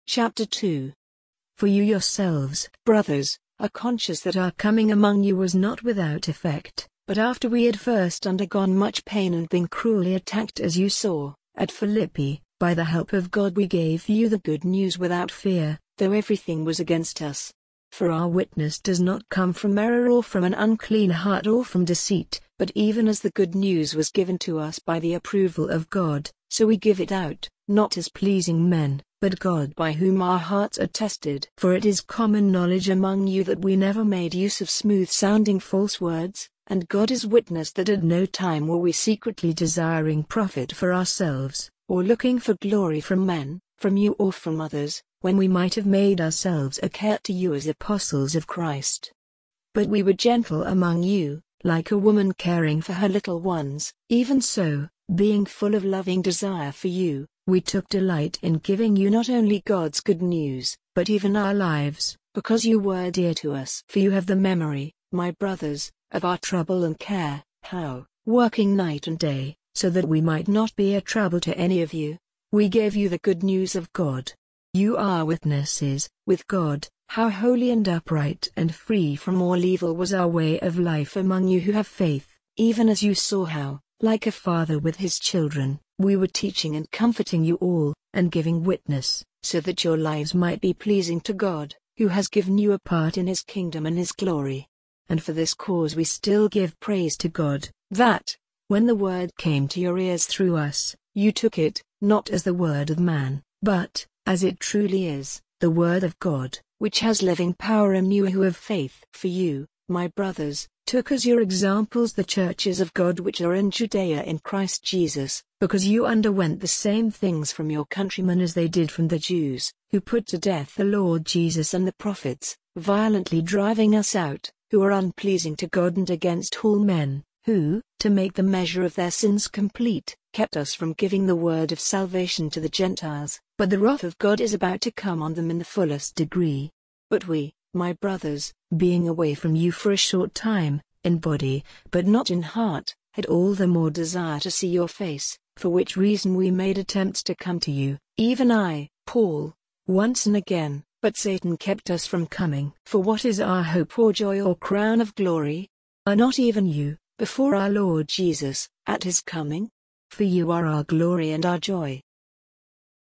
Chapter 2. For you yourselves, Brothers, are conscious that our coming among you was not without effect, but after we had first undergone much pain and been cruelly attacked, as you saw, at Philippi, by the help of God we gave you the good news without fear, though everything was against us. For our witness does not come from error or from an unclean heart or from deceit, but even as the good news was given to us by the approval of God, so we give it out, not as pleasing men, but God by whom our hearts are tested. For it is common knowledge among you that we never made use of smooth-sounding false words, and God is witness that at no time were we secretly desiring profit for ourselves, or looking for glory from men, from you or from others, when we might have made ourselves a care to you as apostles of Christ. But we were gentle among you, like a woman caring for her little ones. Even so, being full of loving desire for you, we took delight in giving you not only God's good news, but even our lives, because you were dear to us. For you have the memory, my brothers, of our trouble and care, how, working night and day, so that we might not be a trouble to any of you, we gave you the good news of God. You are witnesses, with God, how holy and upright and free from all evil was our way of life among you who have faith, even as you saw how, like a father with his children, we were teaching and comforting you all, and giving witness, so that your lives might be pleasing to God, who has given you a part in his kingdom and his glory. And for this cause we still give praise to God, that, when the word came to your ears through us, you took it, not as the word of man, but, as it truly is, the word of God, which has living power in you who have faith. For you, my brothers, took as your examples the churches of God which are in Judea in Christ Jesus, because you underwent the same things from your countrymen as they did from the Jews, who put to death the Lord Jesus and the prophets, violently driving us out, who are unpleasing to God and against all men, who, to make the measure of their sins complete, kept us from giving the word of salvation to the Gentiles. But the wrath of God is about to come on them in the fullest degree. But we, my brothers, being away from you for a short time, in body, but not in heart, had all the more desire to see your face, for which reason we made attempts to come to you, even I, Paul, once and again, but Satan kept us from coming. For what is our hope or joy or crown of glory? Are not even you, before our Lord Jesus, at his coming? For you are our glory and our joy.